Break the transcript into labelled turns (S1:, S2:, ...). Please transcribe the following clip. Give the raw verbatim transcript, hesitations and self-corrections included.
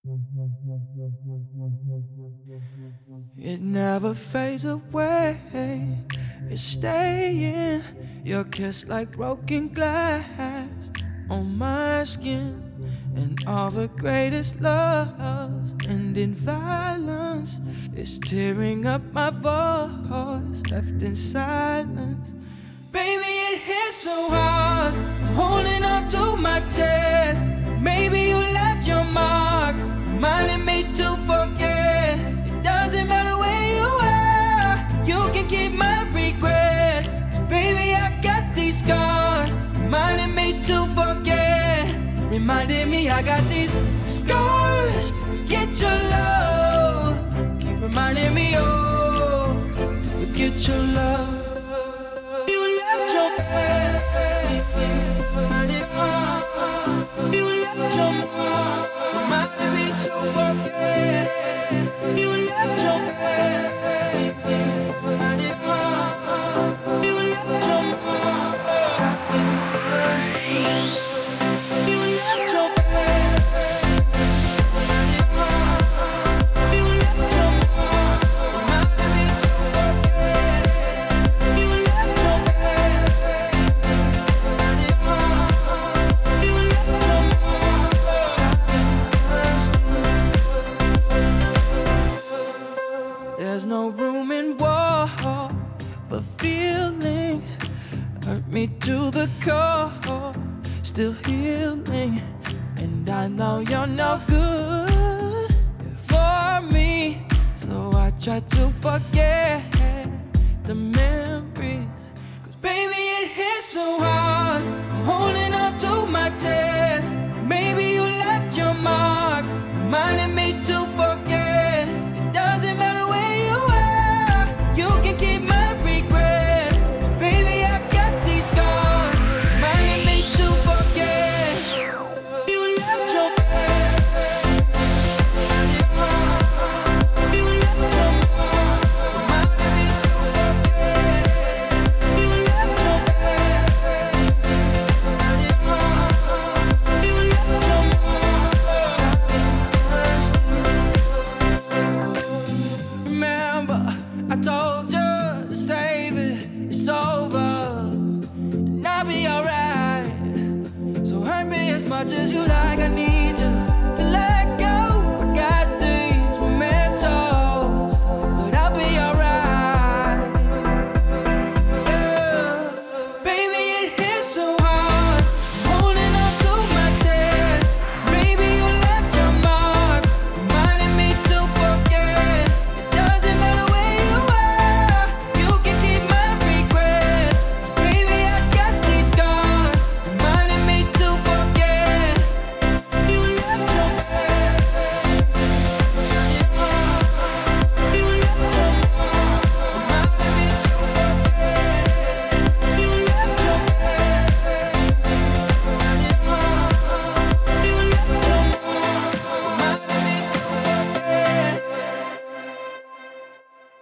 S1: It never fades away, it's staying. Your kiss like broken glass on my skin. And all the greatest loves end in violence. It's tearing up my voice, left in silence. Baby, it hits so hard, I'm holding on to my chest. Maybe you left your mark, reminding me to forget. It doesn't matter where you are, you can keep my regret. 'Cause baby, I got these scars, reminding me to forget. Reminding me I got these scars to forget your love. Keep reminding me, oh, to forget your love. You left your man, reminding me. You left your man, reminding me to forget. You left your man, reminding me. You left your man. There's no room in war for feelings. Hurt me to the core, still healing. And I know you're no good for me, so I try to forget the memories. 'Cause baby, it hits so hard, I'm holding on to my chest. Maybe you left your mark,